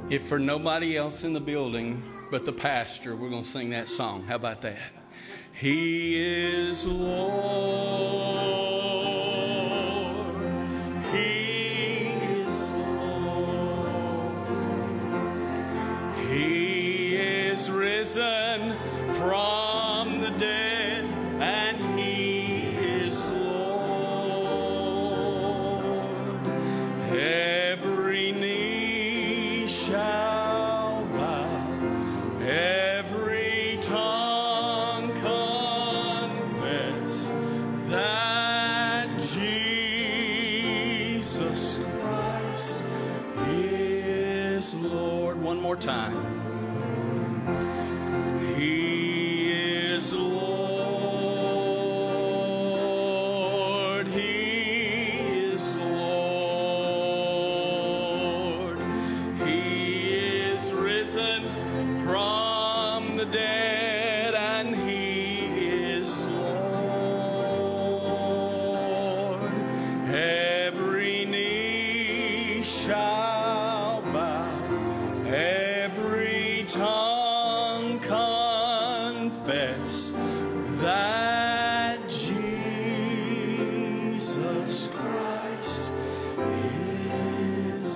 If for nobody else in the building but the pastor, we're going to sing that song. How about that? He is Lord. He is Lord. He is risen from the dead, and He is Lord. Every knee shall bow, every tongue confess that Jesus Christ is Lord. One more time. He is Lord. He is Lord. He is risen from the dead, and He is Lord. Every knee shall bow, every tongue confess that Jesus Christ is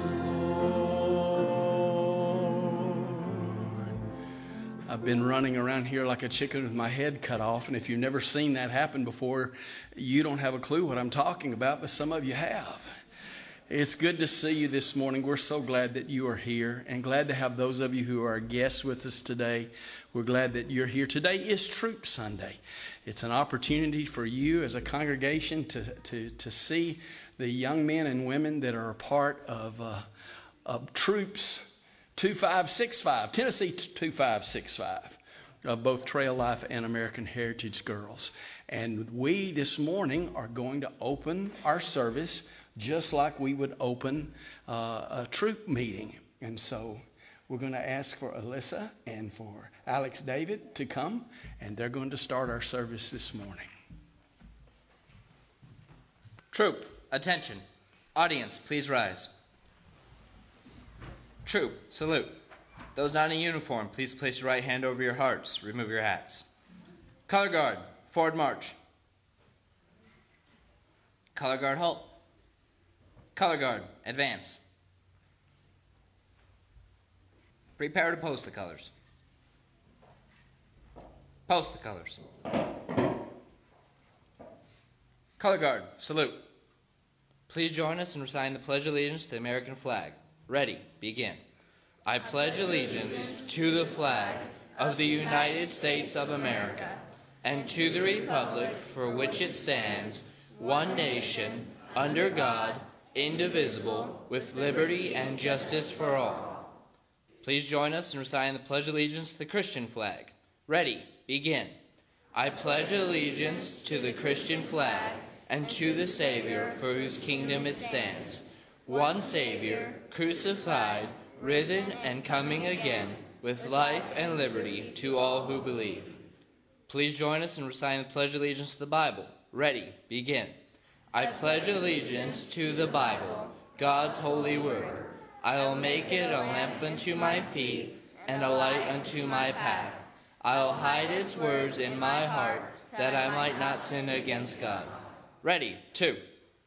Lord. I've been running around here like a chicken with my head cut off, and if you've never seen that happen before, you don't have a clue what I'm talking about, but some of you have. It's good to see you this morning. We're so glad that you are here, and glad to have those of you who are guests with us today. We're glad that you're here. Today is Troop Sunday. It's an opportunity for you as a congregation to see the young men and women that are a part of Troops 2565, Tennessee 2565, both Trail Life and American Heritage Girls. And we this morning are going to open our service just like we would open a troop meeting. And so we're going to ask for Alyssa and for Alex David to come, and they're going to start our service this morning. Troop, attention. Audience, please rise. Troop, salute. Those not in uniform, please place your right hand over your hearts. Remove your hats. Color guard, forward march. Color guard, halt. Color guard, advance. Prepare to post the colors. Post the colors. Color guard, salute. Please join us in reciting the Pledge of Allegiance to the American flag. Ready, begin. I pledge allegiance to the flag of the United States of America and to the republic for which it stands, one nation, under God, indivisible, with liberty and justice for all. Please join us in reciting the Pledge of Allegiance to the Christian flag. Ready, begin. I pledge allegiance to the Christian flag and to the Savior for whose kingdom it stands, one Savior, crucified, risen, and coming again, with life and liberty to all who believe. Please join us in reciting the Pledge of Allegiance to the Bible. Ready, begin. I pledge allegiance to the Bible, God's holy word. I will make it a lamp unto my feet and a light unto my path. I will hide its words in my heart, that I might not sin against God. Ready, two.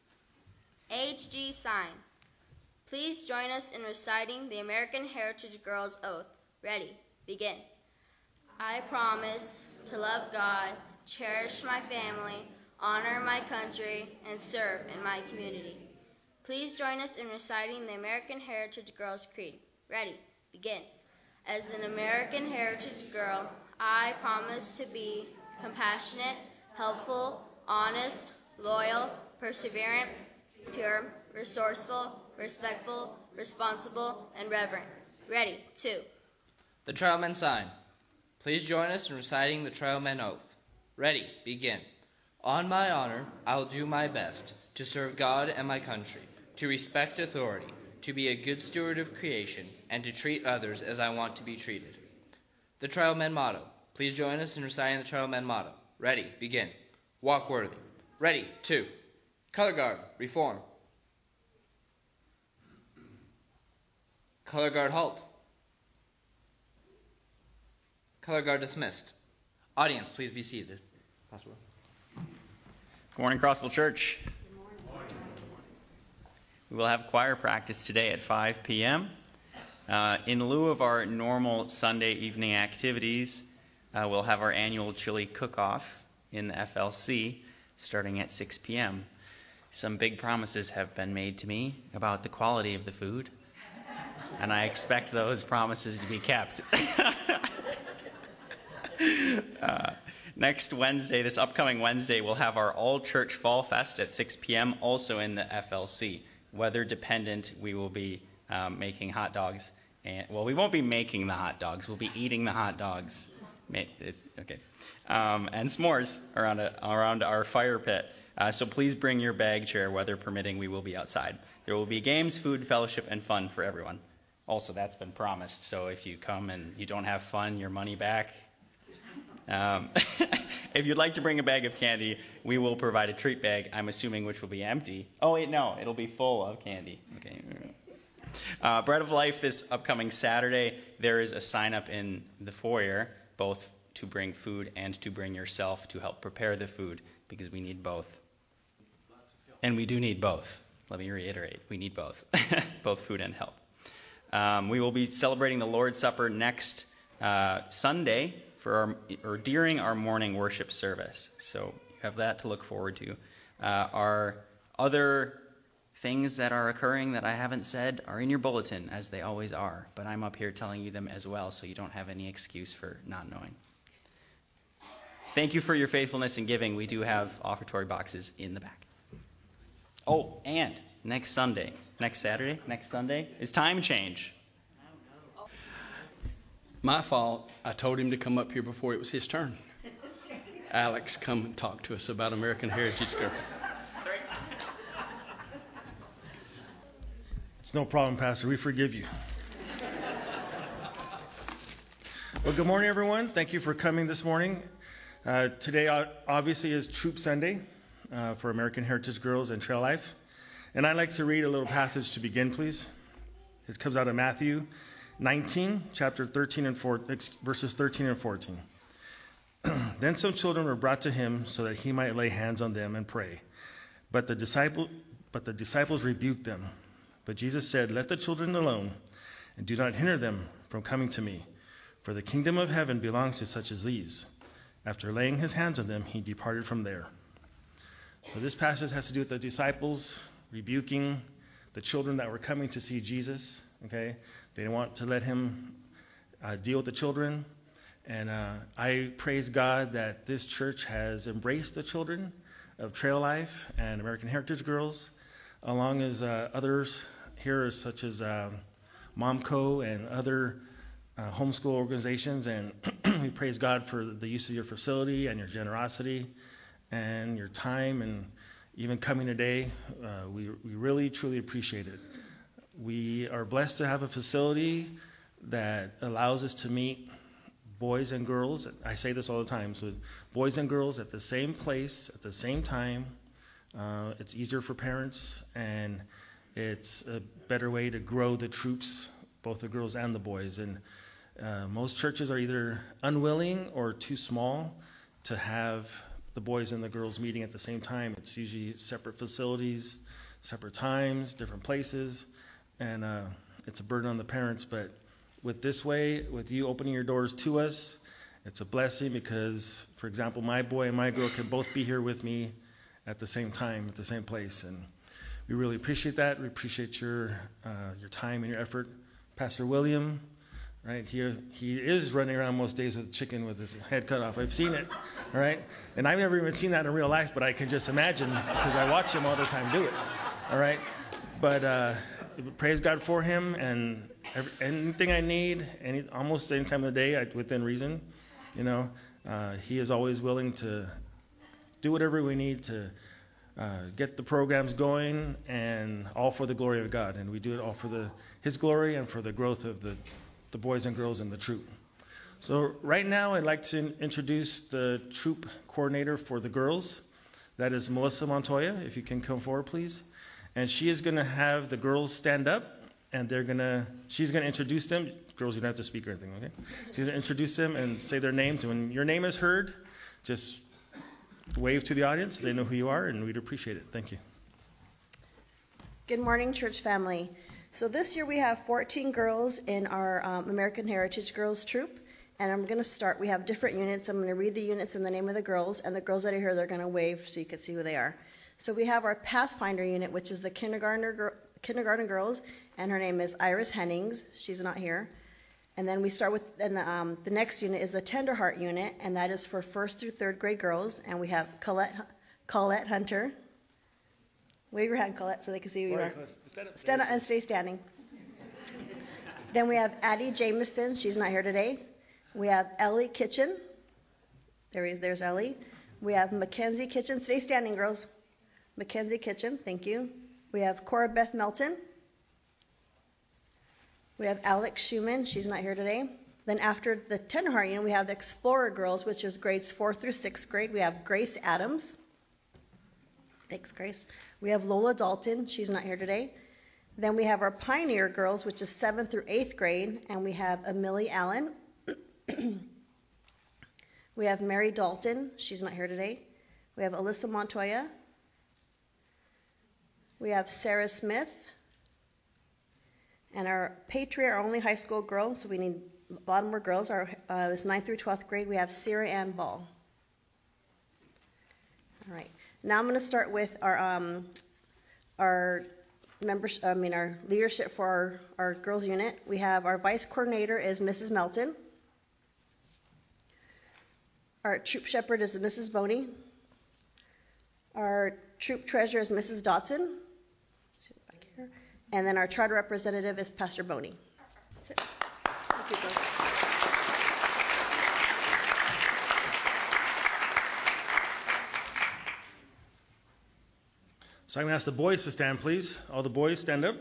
HG sign. Please join us in reciting the American Heritage Girls Oath. Ready, begin. I promise to love God, cherish my family, honor my country, and serve in my community. Please join us in reciting the American Heritage Girls Creed. Ready, begin. As an American Heritage Girl, I promise to be compassionate, helpful, honest, loyal, perseverant, pure, resourceful, respectful, responsible, and reverent. Ready, two. The Trailmen sign. Please join us in reciting the Trailmen oath. Ready, begin. On my honor, I will do my best to serve God and my country, to respect authority, to be a good steward of creation, and to treat others as I want to be treated. The Trailmen motto. Please join us in reciting the Trailmen motto. Ready, begin. Walk worthy. Ready, two. Color guard, reform. Color guard, halt. Color guard dismissed. Audience, please be seated. Pastor Will. Good morning, Crossville Church. We will have choir practice today at 5 p.m. In lieu of our normal Sunday evening activities, we'll have our annual chili cook-off in the FLC starting at 6 p.m. Some big promises have been made to me about the quality of the food, and I expect those promises to be kept. Next Wednesday, this upcoming Wednesday, we'll have our all-church fall fest at 6 p.m., also in the FLC. Weather dependent, we will be making hot dogs. We won't be making the hot dogs. We'll be eating the hot dogs. Okay. And s'mores around our fire pit. So please bring your bag chair. Weather permitting, we will be outside. There will be games, food, fellowship, and fun for everyone. Also, that's been promised. So if you come and you don't have fun, your money back. If you'd like to bring a bag of candy, we will provide a treat bag, I'm assuming, which will be empty. Oh, wait, no, it'll be full of candy. Okay. Bread of Life this upcoming Saturday. There is a sign-up in the foyer, both to bring food and to bring yourself to help prepare the food, because we need both. And we do need both. Let me reiterate, we need both, both food and help. We will be celebrating the Lord's Supper next Sunday during our morning worship service. So you have that to look forward to. Our other things that are occurring that I haven't said are in your bulletin, as they always are. But I'm up here telling you them as well, so you don't have any excuse for not knowing. Thank you for your faithfulness in giving. We do have offertory boxes in the back. Oh, and next Sunday is time change. My fault. I told him to come up here before it was his turn. Alex, come and talk to us about American Heritage Girl. It's no problem, Pastor. We forgive you. Well, good morning, everyone. Thank you for coming this morning. Today, obviously, is Troop Sunday for American Heritage Girls and Trail Life. And I'd like to read a little passage to begin, please. It comes out of Matthew 19, chapter 13 and 14, verses 13 and 14. Then some children were brought to him so that he might lay hands on them and pray. But the disciples rebuked them. But Jesus said, "Let the children alone, and do not hinder them from coming to me, for the kingdom of heaven belongs to such as these." After laying his hands on them, he departed from there. So this passage has to do with the disciples rebuking the children that were coming to see Jesus. Okay, they didn't want to let him deal with the children. And I praise God that this church has embraced the children of Trail Life and American Heritage Girls, along as others here, such as Momco and other homeschool organizations. And we praise God for the use of your facility and your generosity and your time and even coming today. We really, truly appreciate it. We are blessed to have a facility that allows us to meet boys and girls. I say this all the time. So boys and girls at the same place, at the same time. It's easier for parents, and it's a better way to grow the troops, both the girls and the boys. And most churches are either unwilling or too small to have the boys and the girls meeting at the same time. It's usually separate facilities, separate times, different places, and it's a burden on the parents. But with this way, with you opening your doors to us, it's a blessing because, for example, my boy and my girl can both be here with me at the same time, at the same place. And we really appreciate that. We appreciate your time and your effort. Pastor William, right, he is running around most days with a chicken with his head cut off. I've seen it, all right? And I've never even seen that in real life, but I can just imagine because I watch him all the time do it, all right? But praise God for him, and anything I need, almost any time of the day, within reason, he is always willing to do whatever we need to get the programs going, and all for the glory of God. And we do it all for His glory and for the growth of the boys and girls in the troop. So right now, I'd like to introduce the troop coordinator for the girls. That is Melissa Montoya. If you can come forward, please. And she is going to have the girls stand up, and she's going to introduce them. Girls, you don't have to speak or anything, okay? She's going to introduce them and say their names. And when your name is heard, just wave to the audience. They know who you are, and we'd appreciate it. Thank you. Good morning, church family. So this year we have 14 girls in our American Heritage Girls Troop. And I'm going to start. We have different units. I'm going to read the units and the name of the girls. And the girls that are here, they're going to wave so you can see who they are. So we have our Pathfinder unit, which is the kindergarten girls. And her name is Iris Hennings. She's not here. And then we start with, the next unit is the Tenderheart unit. And that is for 1st through 3rd grade girls. And we have Colette Hunter. Wave your hand, Colette, so they can see who you are. Stand up and stay standing. Then we have Addie Jameson. She's not here today. We have Ellie Kitchen. There's Ellie. We have Mackenzie Kitchen. Stay standing, girls. Mackenzie Kitchen. Thank you. We have Cora Beth Melton. We have Alex Schumann. She's not here today. Then after the Tenderheart unit, we have the Explorer girls, which is grades 4th through 6th grade. We have Grace Adams. Thanks, Grace. We have Lola Dalton. She's not here today. Then we have our Pioneer girls, which is 7th through 8th grade, and we have Amelie Allen. We have Mary Dalton. She's not here today. We have Alyssa Montoya. We have Sarah Smith. And our Patriot, our only high school girl, so we need a lot more girls. This 9th through 12th grade, we have Sarah Ann Ball. All right. Now I'm going to start with our members. Our leadership for our girls unit. We have our vice coordinator is Mrs. Melton. Our troop shepherd is Mrs. Boney. Our troop treasurer is Mrs. Dotson. She's back here. And then our charter representative is Pastor Boney. That's it. Thank you, girls. So I'm going to ask the boys to stand, please. All the boys, stand up.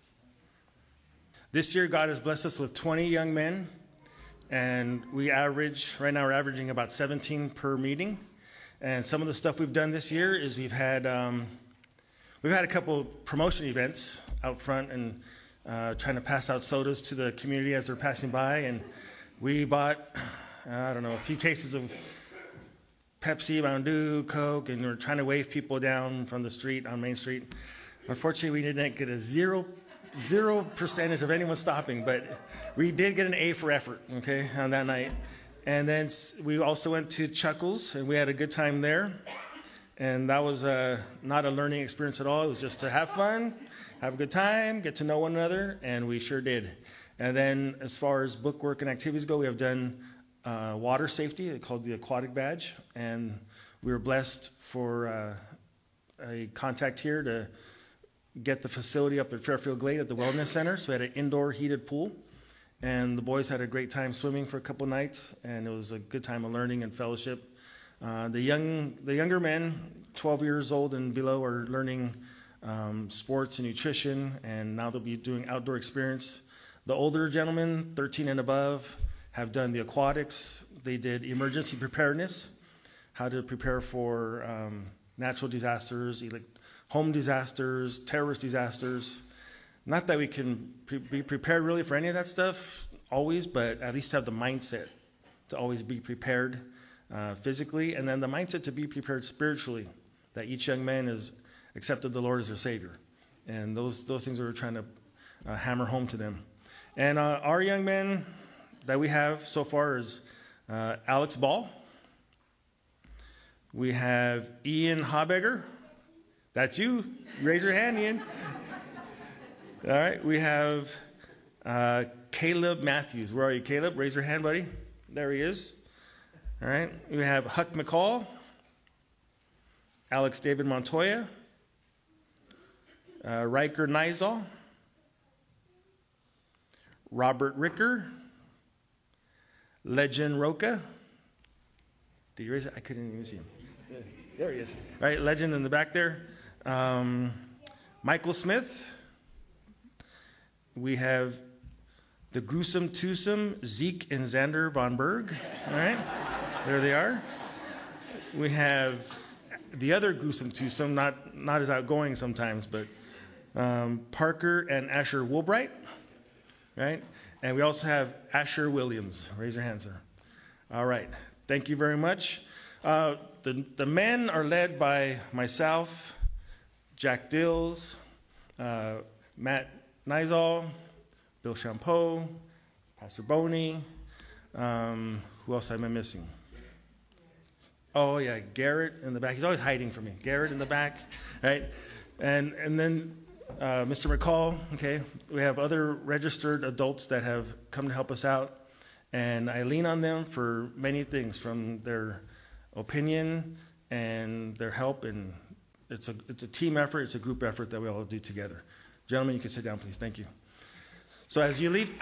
This year, God has blessed us with 20 young men, and right now we're averaging about 17 per meeting. And some of the stuff we've done this year is we've had a couple promotion events out front and trying to pass out sodas to the community as they're passing by. And we bought, a few cases of Pepsi, Mountain Dew, Coke, and we're trying to wave people down from the street on Main Street. Unfortunately, we didn't get a zero percentage of anyone stopping, but we did get an A for effort, okay, on that night. And then we also went to Chuckles, and we had a good time there. And that was not a learning experience at all. It was just to have fun, have a good time, get to know one another, and we sure did. And then as far as bookwork and activities go, we have done water safety, called the Aquatic Badge, and we were blessed for a contact here to get the facility up at Fairfield Glade at the Wellness Center. So we had an indoor heated pool, and the boys had a great time swimming for a couple nights, and it was a good time of learning and fellowship. The younger men, 12 years old and below, are learning sports and nutrition, and now they'll be doing outdoor experience. The older gentlemen, 13 and above, have done the aquatics. They did emergency preparedness, how to prepare for natural disasters, home disasters, terrorist disasters. Not that we can be prepared really for any of that stuff always, but at least have the mindset to always be prepared physically, and then the mindset to be prepared spiritually, that each young man has accepted the Lord as their Savior. And those things we're trying to hammer home to them. And our young men that we have so far is Alex Ball. We have Ian Habegger. That's you. Raise your hand, Ian. All right. We have Caleb Matthews. Where are you, Caleb? Raise your hand, buddy. There he is. All right. We have Huck McCall. Alex David Montoya. Riker Nizal. Robert Ricker. Legend Roca. Did you raise it? I couldn't even see him. There he is. All right, Legend in the back there. Michael Smith. We have the gruesome twosome, Zeke and Xander Von Berg. All right, there they are. We have the other gruesome twosome, not as outgoing sometimes, but Parker and Asher Woolbright. Right? And we also have Asher Williams. Raise your hand, sir. All right. Thank you very much. The men are led by myself, Jack Dills, Matt Nizal, Bill Champeau, Pastor Boney. Who else am I missing? Oh, yeah, Garrett in the back. He's always hiding from me. Garrett in the back, right? And then Mr. McCall, okay? We have other registered adults that have come to help us out. And I lean on them for many things, from their opinion and their help. And it's a team effort. It's a group effort that we all do together. Gentlemen, you can sit down, please. Thank you. So as you leave...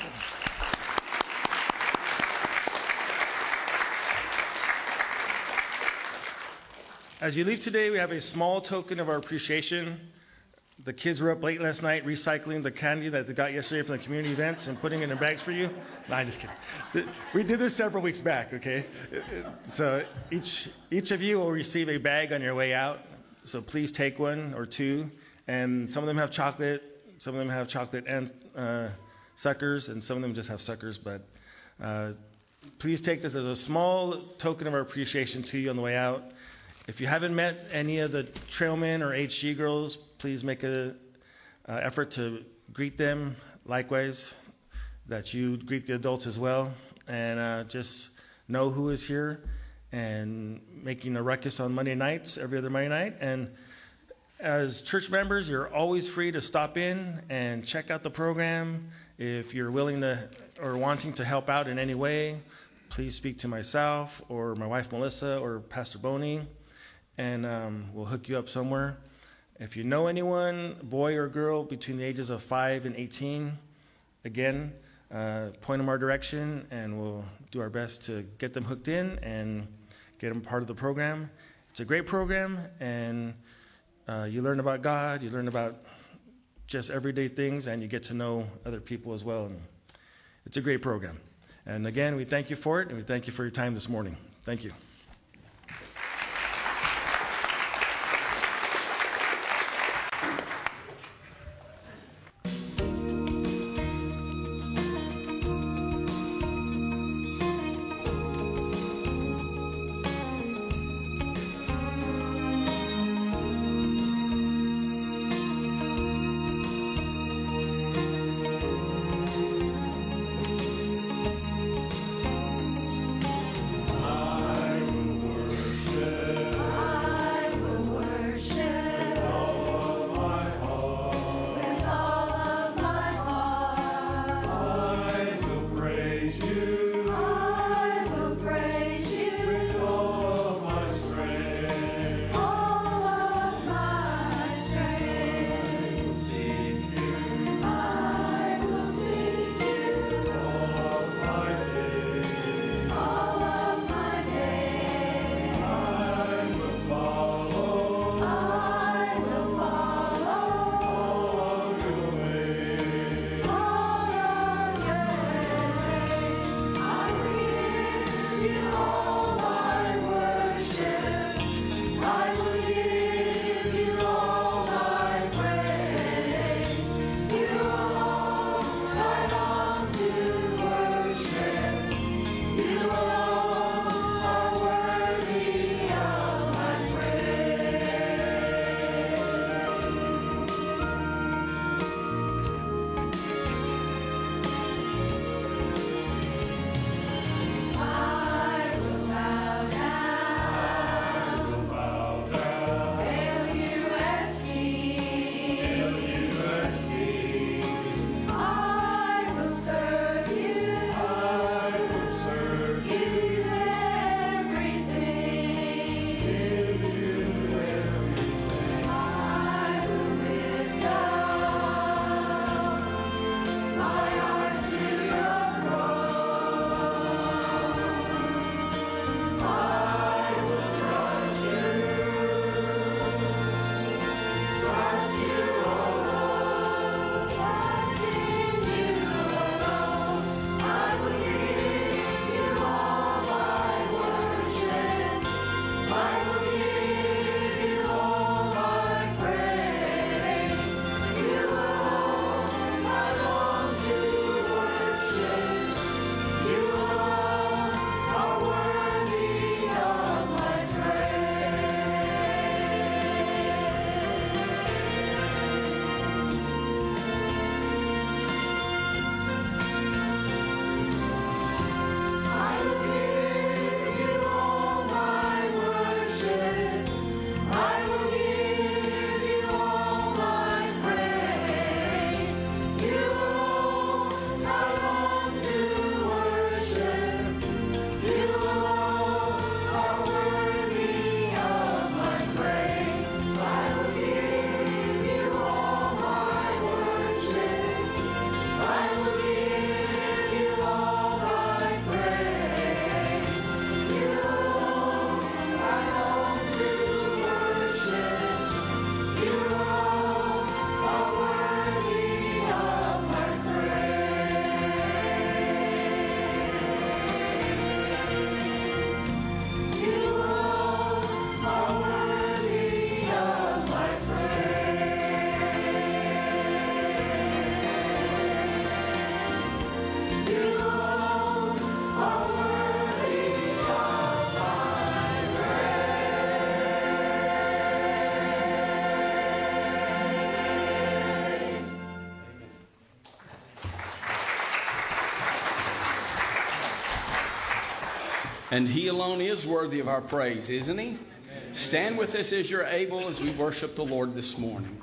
As you leave today, we have a small token of our appreciation. The kids were up late last night recycling the candy that they got yesterday from the community events and putting it in bags for you. No, I'm just kidding. We did this several weeks back, okay? So each of you will receive a bag on your way out. So please take one or two. And some of them have chocolate. Some of them have chocolate and suckers, and some of them just have suckers. But please take this as a small token of our appreciation to you on the way out. If you haven't met any of the trailmen or HG girls, please make an effort to greet them. Likewise, that you greet the adults as well. And just know who is here and making a ruckus on Monday nights, every other Monday night. And as church members, you're always free to stop in and check out the program. If you're willing to or wanting to help out in any way, please speak to myself or my wife Melissa or Pastor Boney. And we'll hook you up somewhere. If you know anyone, boy or girl, between the ages of 5 and 18, again, point them our direction, and we'll do our best to get them hooked in and get them part of the program. It's a great program, and you learn about God, you learn about just everyday things, and you get to know other people as well. And it's a great program. And again, we thank you for it, and we thank you for your time this morning. Thank you. I And He alone is worthy of our praise, isn't He? Stand with us as you're able as we worship the Lord this morning.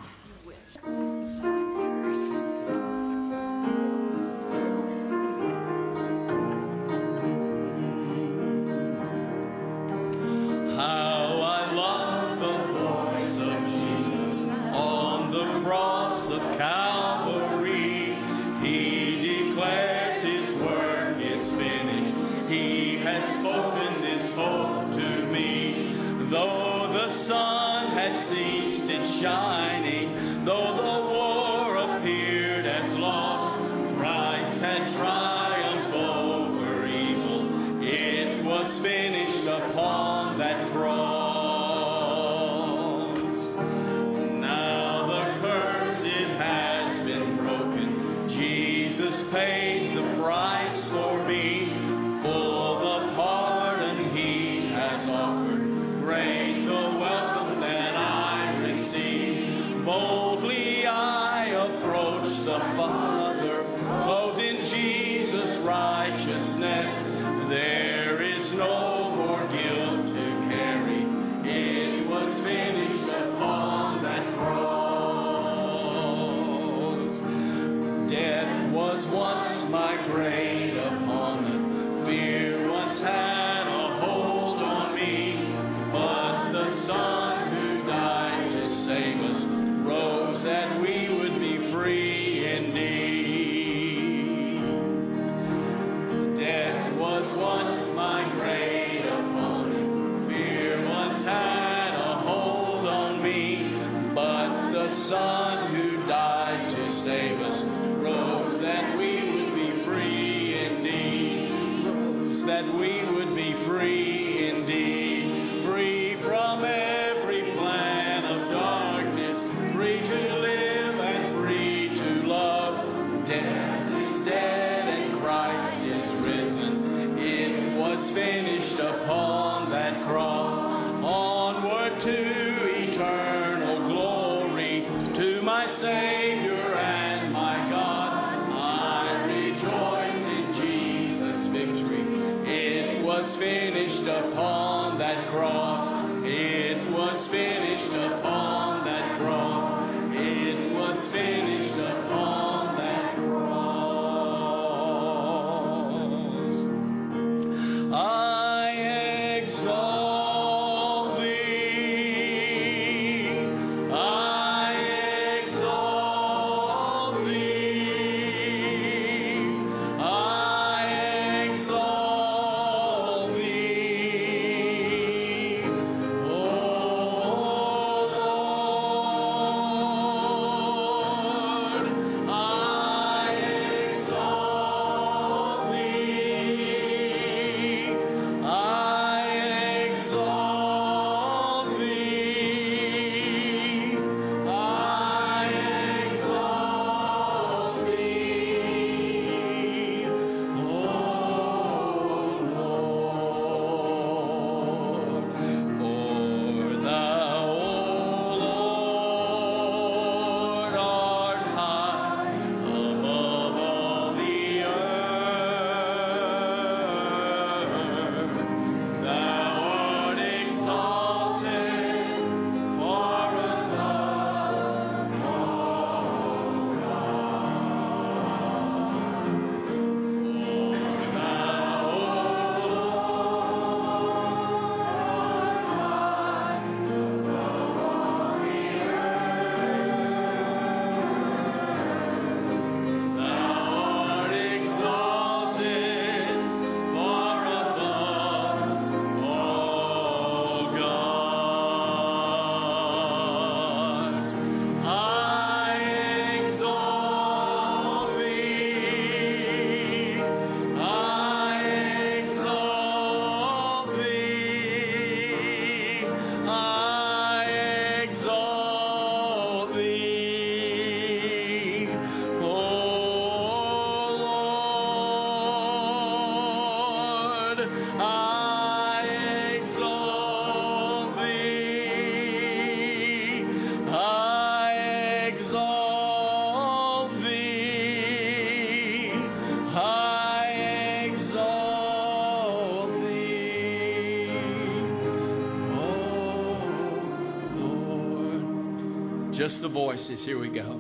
Just the voices. Here we go.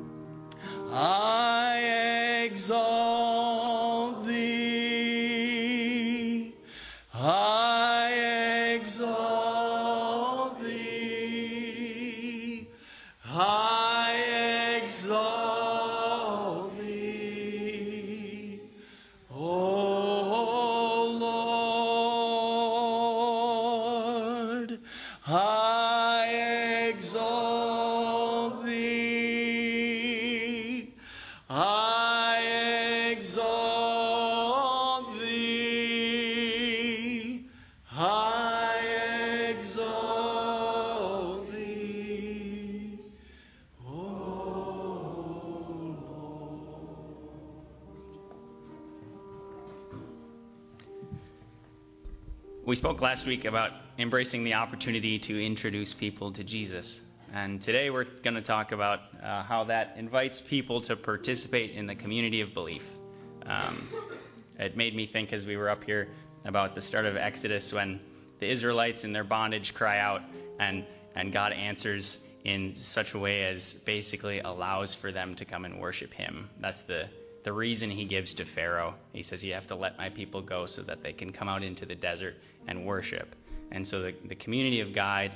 I exalt thee. I exalt thee. I exalt thee. O Lord, I exalt thee. I exalt thee. I exalt thee. O Lord. We spoke last week about embracing the opportunity to introduce people to Jesus. And today we're going to talk about how that invites people to participate in the community of belief. It made me think as we were up here about the start of Exodus when the Israelites in their bondage cry out and God answers in such a way as basically allows for them to come and worship him. That's the reason he gives to Pharaoh. He says, you have to let my people go so that they can come out into the desert and worship. And so the community of the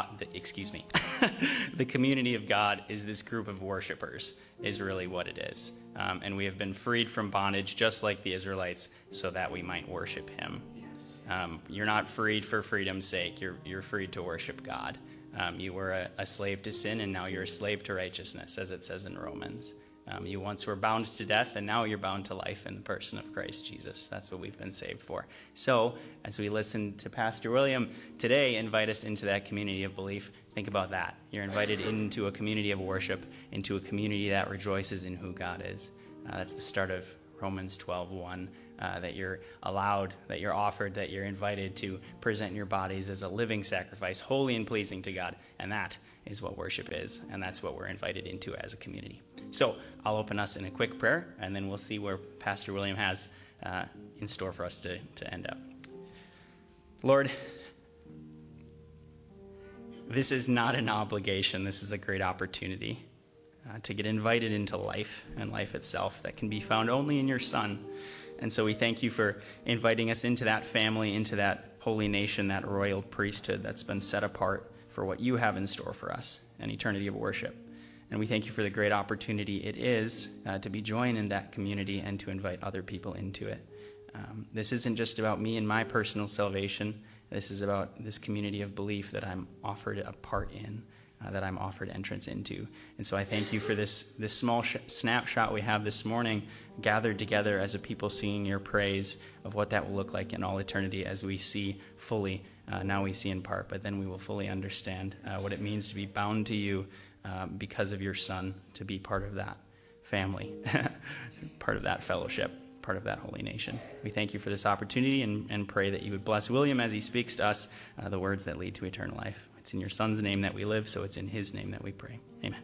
community of God is this group of worshipers, is really what it is. And we have been freed from bondage just like the Israelites so that we might worship him. You're not freed for freedom's sake. You're freed to worship God. You were a slave to sin, and now you're a slave to righteousness, as it says in Romans. You once were bound to death, and now you're bound to life in the person of Christ Jesus. That's what we've been saved for. So, as we listen to Pastor William today invite us into that community of belief, think about that. You're invited into a community of worship, into a community that rejoices in who God is. That's the start of Romans 12:1. That you're allowed, that you're offered, that you're invited to present your bodies as a living sacrifice, holy and pleasing to God. And that is what worship is, and that's what we're invited into as a community. So I'll open us in a quick prayer, and then we'll see where Pastor William has in store for us to end up. Lord, this is not an obligation. This is a great opportunity to get invited into life and life itself that can be found only in your Son. And so we thank you for inviting us into that family, into that holy nation, that royal priesthood that's been set apart for what you have in store for us, an eternity of worship. And we thank you for the great opportunity it is to be joined in that community and to invite other people into it. This isn't just about me and my personal salvation. This is about this community of belief that I'm offered a part in, that I'm offered entrance into. And so I thank you for this small snapshot we have this morning, gathered together as a people singing your praise of what that will look like in all eternity as we see fully. Now we see in part, but then we will fully understand what it means to be bound to you because of your Son, to be part of that family, part of that fellowship, part of that holy nation. We thank you for this opportunity and pray that you would bless William as he speaks to us the words that lead to eternal life. It's in your Son's name that we live, so it's in his name that we pray. Amen.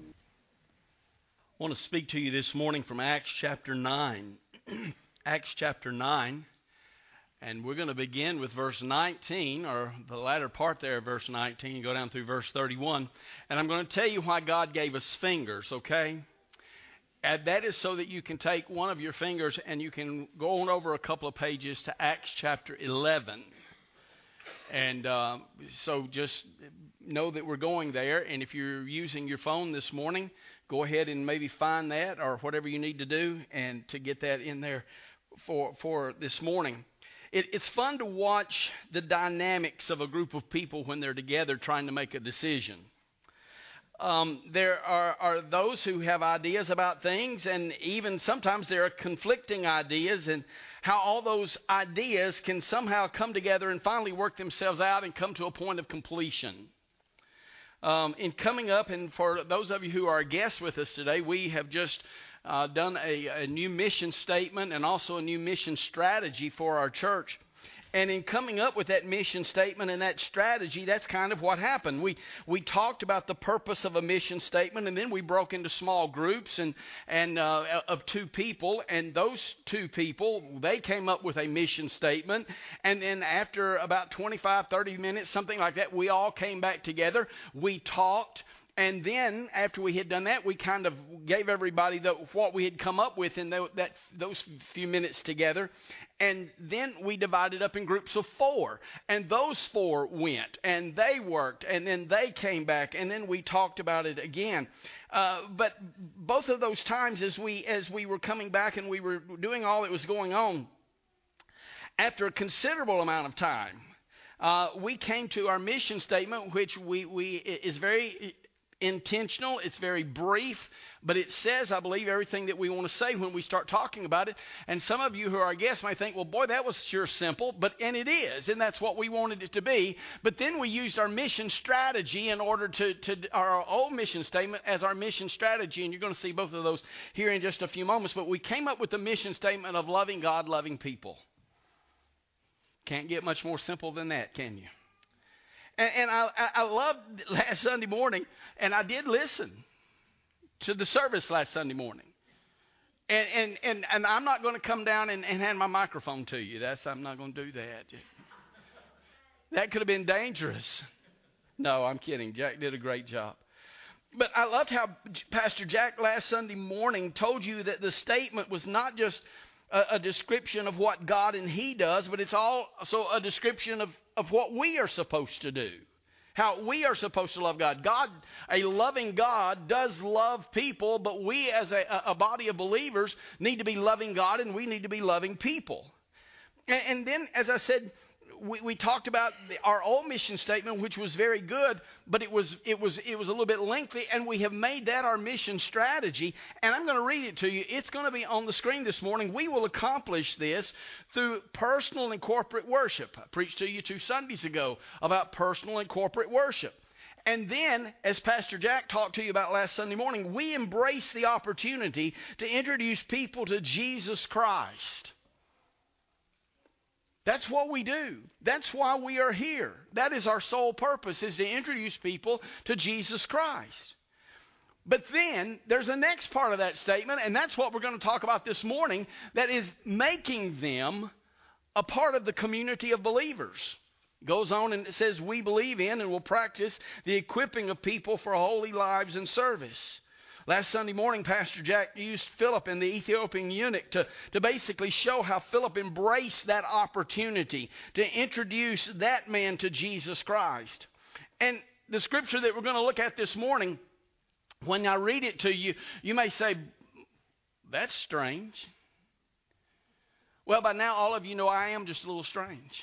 I want to speak to you this morning from Acts chapter 9. Acts chapter 9, and we're going to begin with verse 19, or the latter part there of verse 19, and go down through verse 31. And I'm going to tell you why God gave us fingers, okay? And that is so that you can take one of your fingers and you can go on over a couple of pages to Acts chapter 11. And so just know that we're going there. And if you're using your phone this morning, go ahead and maybe find that or whatever you need to do and to get that in there for this morning. It's fun to watch the dynamics of a group of people when they're together trying to make a decision. There are those who have ideas about things, and even sometimes there are conflicting ideas, and how all those ideas can somehow come together and finally work themselves out and come to a point of completion. In coming up, and for those of you who are guests with us today, we have just done a new mission statement and also a new mission strategy for our church. And in coming up with that mission statement and that strategy, that's kind of what happened. We talked about the purpose of a mission statement, and then we broke into small groups and of two people. And those two people, they came up with a mission statement. And then after about 25, 30 minutes, something like that, we all came back together. We talked. And then after we had done that, we kind of gave everybody what we had come up with in those few minutes together. And then we divided up in groups of 4. And those 4 went and they worked and then they came back and then we talked about it again. But both of those times as we were coming back and we were doing all that was going on, after a considerable amount of time, we came to our mission statement, which is very intentional. It's very brief, but it says, I believe, everything that we want to say when we start talking about it. And some of you who are our guests might think, well, boy, that was sure simple, and it is, and that's what we wanted it to be. But then we used our mission strategy in order to our old mission statement as our mission strategy, and you're going to see both of those here in just a few moments. But we came up with the mission statement of loving God, loving people. Can't get much more simple than that, can you? And I loved last Sunday morning, and I did listen to the service last Sunday morning. And I'm not going to come down and hand my microphone to you. I'm not going to do that. That could have been dangerous. No, I'm kidding. Jack did a great job. But I loved how Pastor Jack last Sunday morning told you that the statement was not just a description of what God and He does, but it's also a description of what we are supposed to do, how we are supposed to love God. God, a loving God, does love people, but we as a body of believers need to be loving God and we need to be loving people. And then, as I said, we talked about our old mission statement, which was very good, but it was a little bit lengthy, and we have made that our mission strategy. And I'm going to read it to you. It's going to be on the screen this morning. We will accomplish this through personal and corporate worship. I preached to you 2 Sundays ago about personal and corporate worship. And then, as Pastor Jack talked to you about last Sunday morning, we embrace the opportunity to introduce people to Jesus Christ. That's what we do. That's why we are here. That is our sole purpose, is to introduce people to Jesus Christ. But then there's the next part of that statement, and that's what we're going to talk about this morning, that is making them a part of the community of believers. It goes on and it says, we believe in and will practice the equipping of people for holy lives and service. Last Sunday morning, Pastor Jack used Philip and the Ethiopian eunuch to basically show how Philip embraced that opportunity to introduce that man to Jesus Christ. And the scripture that we're going to look at this morning, when I read it to you, you may say, that's strange. Well, by now, all of you know I am just a little strange.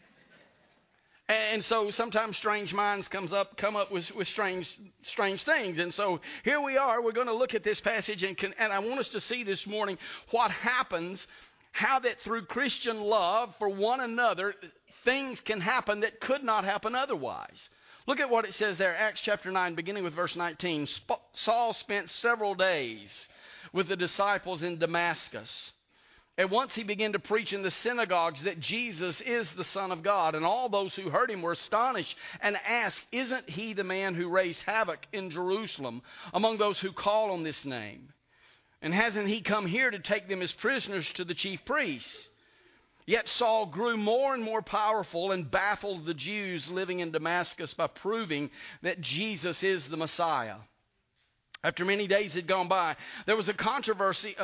And so sometimes strange minds come up with strange things. And so here we are. We're going to look at this passage, and I want us to see this morning what happens, how that through Christian love for one another, things can happen that could not happen otherwise. Look at what it says there, Acts chapter 9, beginning with verse 19. Saul spent several days with the disciples in Damascus. At once he began to preach in the synagogues that Jesus is the Son of God. And all those who heard him were astonished and asked, isn't he the man who raised havoc in Jerusalem among those who call on this name? And hasn't he come here to take them as prisoners to the chief priests? Yet Saul grew more and more powerful and baffled the Jews living in Damascus by proving that Jesus is the Messiah. After many days had gone by, there was a conspiracy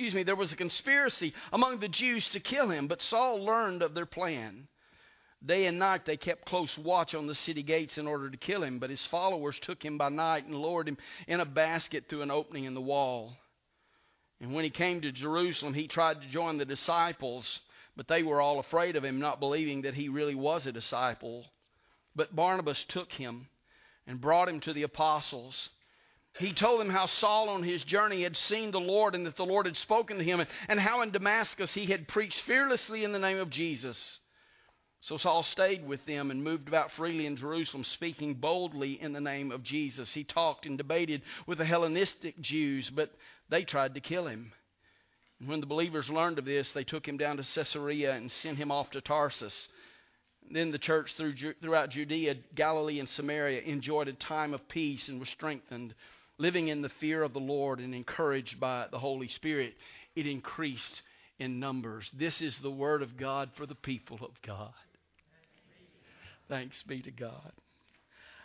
among the Jews to kill him, but Saul learned of their plan. Day and night they kept close watch on the city gates in order to kill him, but his followers took him by night and lowered him in a basket through an opening in the wall. And when he came to Jerusalem, he tried to join the disciples, but they were all afraid of him, not believing that he really was a disciple. But Barnabas took him and brought him to the apostles. He told them how Saul on his journey had seen the Lord and that the Lord had spoken to him, and how in Damascus he had preached fearlessly in the name of Jesus. So Saul stayed with them and moved about freely in Jerusalem, speaking boldly in the name of Jesus. He talked and debated with the Hellenistic Jews, but they tried to kill him. And when the believers learned of this, they took him down to Caesarea and sent him off to Tarsus. Then the church throughout Judea, Galilee, and Samaria enjoyed a time of peace and was strengthened. Living in the fear of the Lord and encouraged by the Holy Spirit, it increased in numbers. This is the word of God for the people of God. Thanks be to God.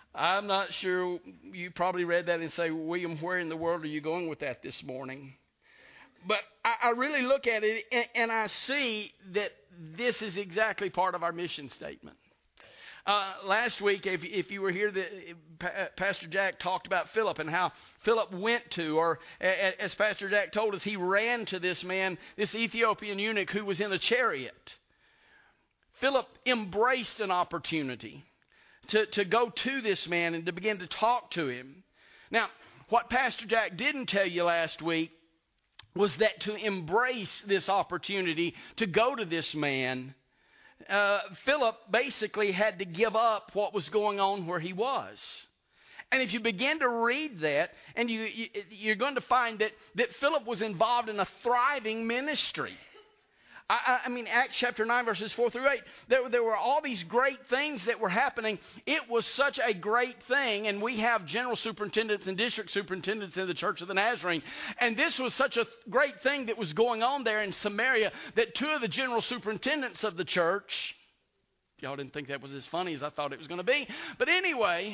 I'm not sure. You probably read that and say, William, where in the world are you going with that this morning? But I really look at it and I see that this is exactly part of our mission statement. Last week, if you were here, Pastor Jack talked about Philip and how Philip went to, or as Pastor Jack told us, he ran to this man, this Ethiopian eunuch who was in a chariot. Philip embraced an opportunity to go to this man and to begin to talk to him. Now, what Pastor Jack didn't tell you last week was that to embrace this opportunity to go to this man, Philip basically had to give up what was going on where he was. And if you begin to read that, and you're going to find that Philip was involved in a thriving ministry. I mean, Acts chapter 9, verses 4 through 8, there were all these great things that were happening. It was such a great thing, and we have general superintendents and district superintendents in the Church of the Nazarene. And this was such a great thing that was going on there in Samaria that two of the general superintendents of the church, y'all didn't think that was as funny as I thought it was going to be. But anyway,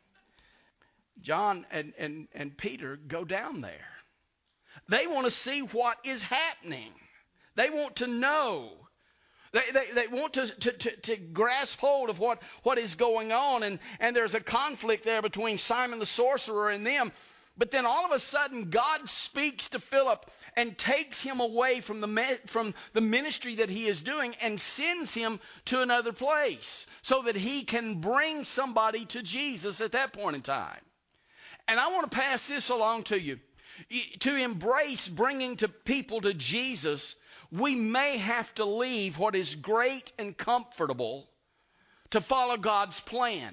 John and Peter go down there. They want to see what is happening. They want to know. They want to grasp hold of what is going on. And there's a conflict there between Simon the sorcerer and them. But then all of a sudden, God speaks to Philip and takes him away from the ministry that he is doing and sends him to another place so that he can bring somebody to Jesus at that point in time. And I want to pass this along to you. To embrace bringing people to Jesus, we may have to leave what is great and comfortable to follow God's plan.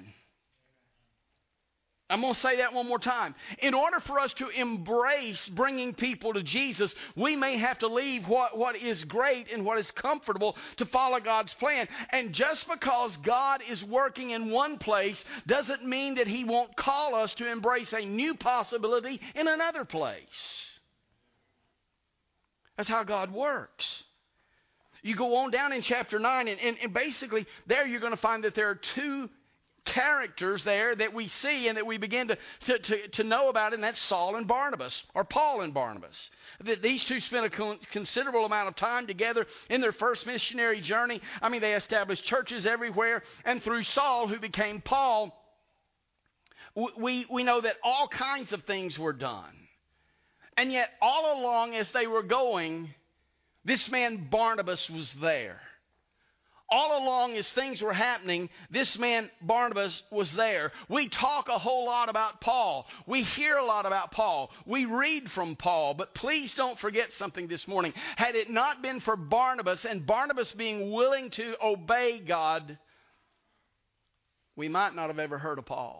I'm going to say that one more time. In order for us to embrace bringing people to Jesus, we may have to leave what is great and what is comfortable to follow God's plan. And just because God is working in one place doesn't mean that He won't call us to embrace a new possibility in another place. That's how God works. You go on down in chapter 9, and basically there you're going to find that there are two characters there that we see and that we begin to know about, and that's Saul and Barnabas, or Paul and Barnabas. These two spent a considerable amount of time together in their first missionary journey. I mean, they established churches everywhere, and through Saul, who became Paul, we know that all kinds of things were done. And yet, all along as they were going, this man Barnabas was there. All along as things were happening, this man Barnabas was there. We talk a whole lot about Paul. We hear a lot about Paul. We read from Paul. But please don't forget something this morning. Had it not been for Barnabas, and Barnabas being willing to obey God, we might not have ever heard of Paul.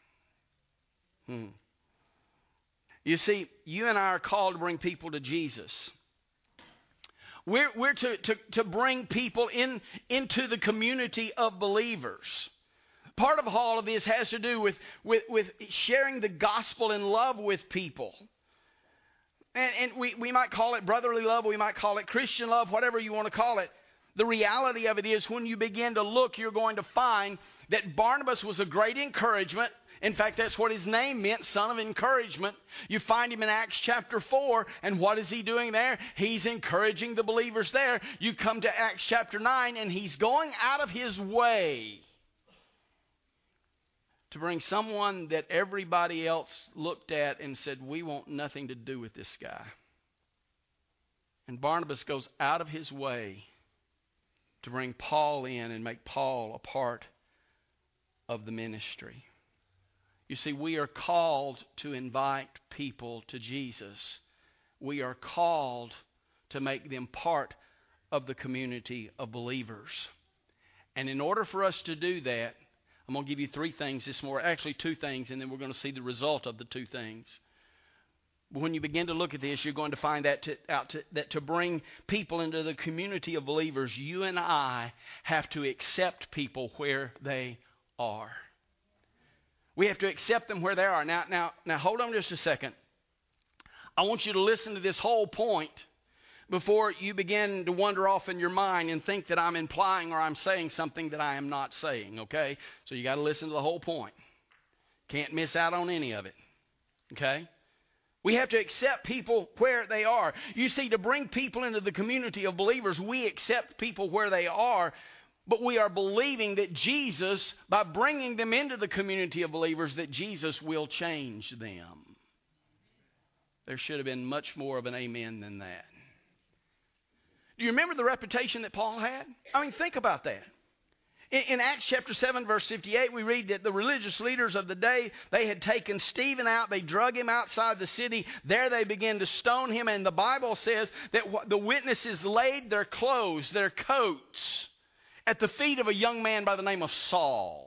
You see, you and I are called to bring people to Jesus. We're to bring people into the community of believers. Part of all of this has to do with sharing the gospel in love with people. And we might call it brotherly love, we might call it Christian love, whatever you want to call it. The reality of it is, when you begin to look, you're going to find that Barnabas was a great encouragement. In fact, that's what his name meant, son of encouragement. You find him in Acts chapter 4, and what is he doing there? He's encouraging the believers there. You come to Acts chapter 9, and he's going out of his way to bring someone that everybody else looked at and said, we want nothing to do with this guy. And Barnabas goes out of his way to bring Paul in and make Paul a part of the ministry. You see, we are called to invite people to Jesus. We are called to make them part of the community of believers. And in order for us to do that, I'm going to give you three things this morning. Actually, two things, and then we're going to see the result of the two things. But when you begin to look at this, you're going to find that to bring people into the community of believers, you and I have to accept people where they are. We have to accept them where they are. Now, hold on just a second. I want you to listen to this whole point before you begin to wander off in your mind and think that I'm implying or I'm saying something that I am not saying, okay? So you got to listen to the whole point. Can't miss out on any of it. Okay? We have to accept people where they are. You see, to bring people into the community of believers, we accept people where they are, but we are believing that Jesus, by bringing them into the community of believers, that Jesus will change them. There should have been much more of an amen than that. Do you remember the reputation that Paul had? I mean, think about that. In Acts chapter 7, verse 58, we read that the religious leaders of the day, they had taken Stephen out. They drug him outside the city. There they began to stone him. And the Bible says that the witnesses laid their clothes, their coats, at the feet of a young man by the name of Saul.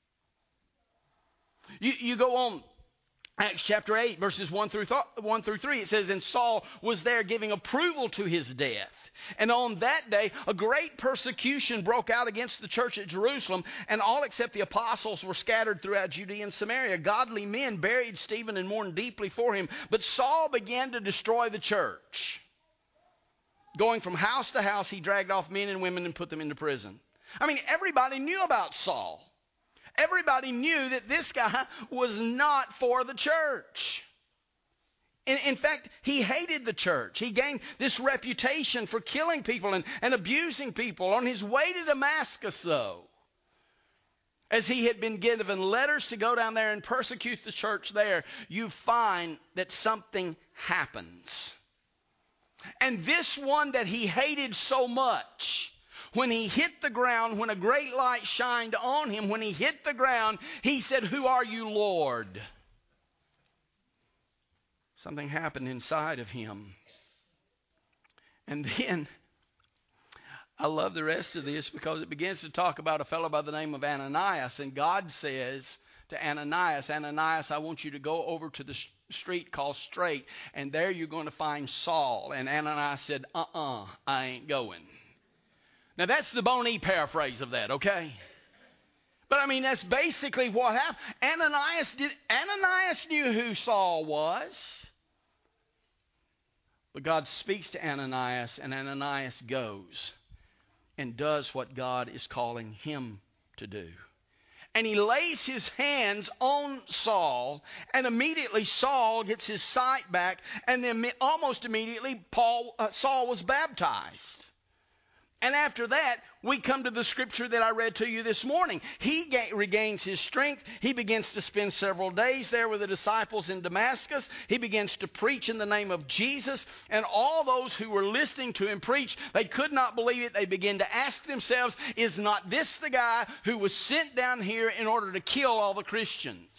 You go on, Acts chapter 8, verses 1 through 3. It says, and Saul was there giving approval to his death. And on that day, a great persecution broke out against the church at Jerusalem, and all except the apostles were scattered throughout Judea and Samaria. Godly men buried Stephen and mourned deeply for him. But Saul began to destroy the church. Going from house to house, he dragged off men and women and put them into prison. I mean, everybody knew about Saul. Everybody knew that this guy was not for the church. In fact, he hated the church. He gained this reputation for killing people and abusing people. On his way to Damascus, though, as he had been given letters to go down there and persecute the church there, you find that something happens. And this one that he hated so much, when he hit the ground, when a great light shined on him, when he hit the ground, he said, "Who are you, Lord?" Something happened inside of him. And then, I love the rest of this because it begins to talk about a fellow by the name of Ananias. And God says to Ananias, Ananias, I want you to go over to the street called Straight, and there you're going to find Saul. And Ananias said, I ain't going. Now, that's the Boney paraphrase of that, okay? But I mean, that's basically what happened. Ananias knew who Saul was. But God speaks to Ananias, and Ananias goes and does what God is calling him to do. And he lays his hands on Saul, and immediately Saul gets his sight back, and then almost immediately Saul was baptized. And after that, we come to the scripture that I read to you this morning. He regains his strength. He begins to spend several days there with the disciples in Damascus. He begins to preach in the name of Jesus. And all those who were listening to him preach, they could not believe it. They began to ask themselves, is not this the guy who was sent down here in order to kill all the Christians?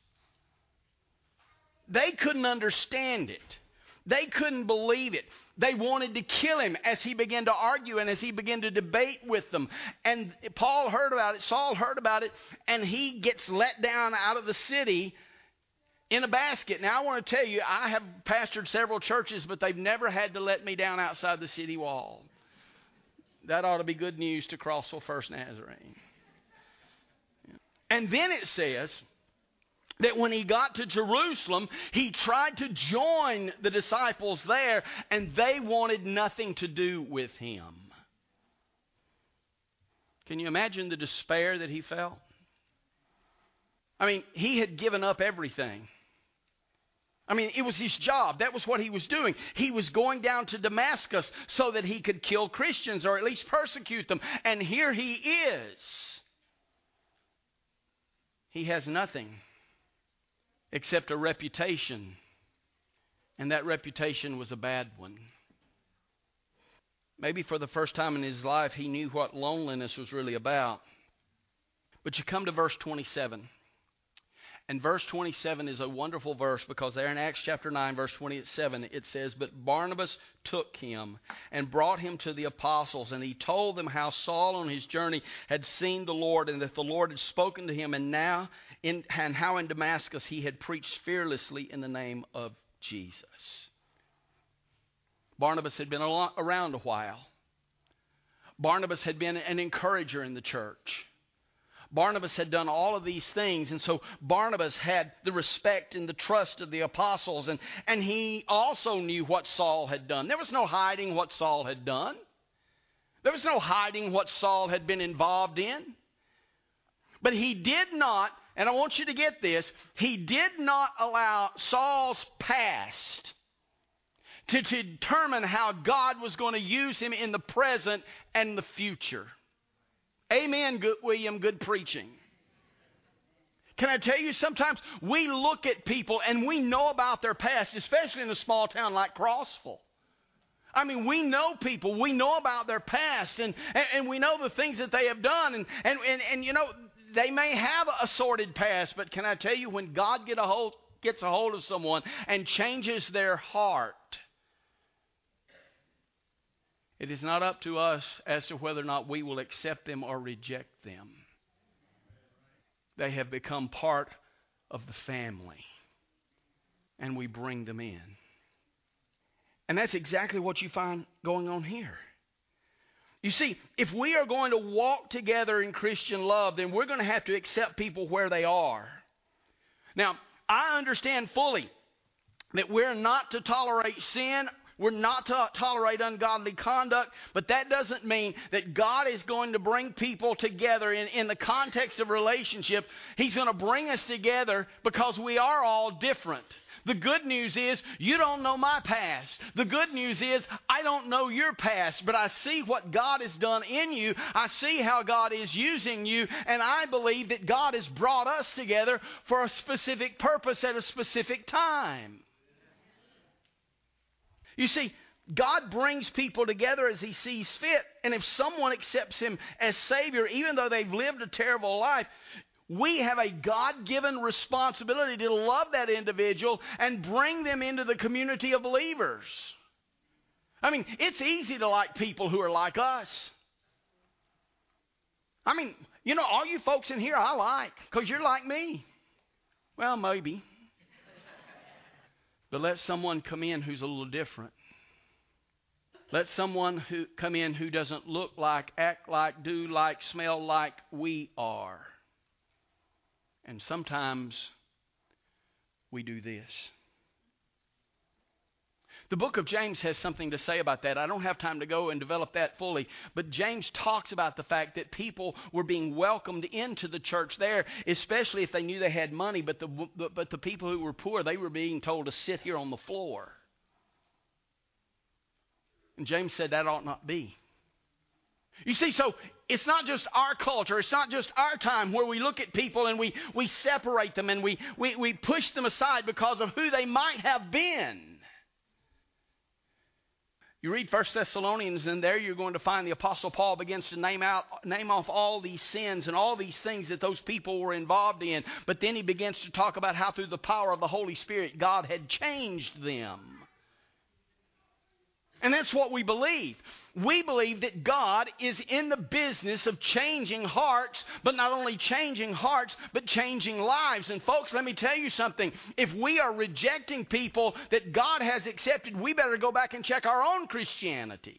They couldn't understand it. They couldn't believe it. They wanted to kill him as he began to argue and as he began to debate with them. And Saul heard about it, and he gets let down out of the city in a basket. Now, I want to tell you, I have pastored several churches, but they've never had to let me down outside the city wall. That ought to be good news to Crossville First Nazarene. And then it says that when he got to Jerusalem, he tried to join the disciples there, and they wanted nothing to do with him. Can you imagine the despair that he felt? I mean, he had given up everything. I mean, it was his job. That was what he was doing. He was going down to Damascus so that he could kill Christians or at least persecute them. And here he is. He has nothing except a reputation, and that reputation was a bad one. Maybe for the first time in his life, he knew what loneliness was really about. But you come to verse 27. And verse 27 is a wonderful verse because there in Acts chapter 9, verse 27, it says, But Barnabas took him and brought him to the apostles, and he told them how Saul on his journey had seen the Lord, and that the Lord had spoken to him, and how in Damascus he had preached fearlessly in the name of Jesus. Barnabas had been around a while. Barnabas had been an encourager in the church. Barnabas had done all of these things, and so Barnabas had the respect and the trust of the apostles, and he also knew what Saul had done. There was no hiding what Saul had done. There was no hiding what Saul had been involved in. But he did not and I want you to get this, he did not allow Saul's past to determine how God was going to use him in the present and the future. Amen, good William, good preaching. Can I tell you, sometimes we look at people and we know about their past, especially in a small town like Crossville. I mean, we know people, we know about their past, and we know the things that they have done, and you know, they may have a sordid past, but can I tell you, when God gets a hold of someone and changes their heart, it is not up to us as to whether or not we will accept them or reject them. They have become part of the family, and we bring them in. And that's exactly what you find going on here. You see, if we are going to walk together in Christian love, then we're going to have to accept people where they are. Now, I understand fully that we're not to tolerate sin. We're not to tolerate ungodly conduct, but that doesn't mean that God is going to bring people together in the context of relationship. He's going to bring us together because we are all different. The good news is you don't know my past. The good news is I don't know your past, but I see what God has done in you. I see how God is using you, and I believe that God has brought us together for a specific purpose at a specific time. You see, God brings people together as He sees fit. And if someone accepts Him as Savior, even though they've lived a terrible life, we have a God-given responsibility to love that individual and bring them into the community of believers. I mean, it's easy to like people who are like us. I mean, you know, all you folks in here I like because you're like me. Well, maybe. But let someone come in who's a little different. Let someone who come in who doesn't look like, act like, do like, smell like we are. And sometimes we do this. The book of James has something to say about that. I don't have time to go and develop that fully. But James talks about the fact that people were being welcomed into the church there, especially if they knew they had money. But the people who were poor, they were being told to sit here on the floor. And James said that ought not be. You see, so it's not just our culture, it's not just our time where we look at people and we separate them and we push them aside because of who they might have been. You read 1 Thessalonians, and there you're going to find the Apostle Paul begins to name off all these sins and all these things that those people were involved in. But then he begins to talk about how through the power of the Holy Spirit, God had changed them. And that's what we believe. We believe that God is in the business of changing hearts, but not only changing hearts, but changing lives. And folks, let me tell you something. If we are rejecting people that God has accepted, we better go back and check our own Christianity.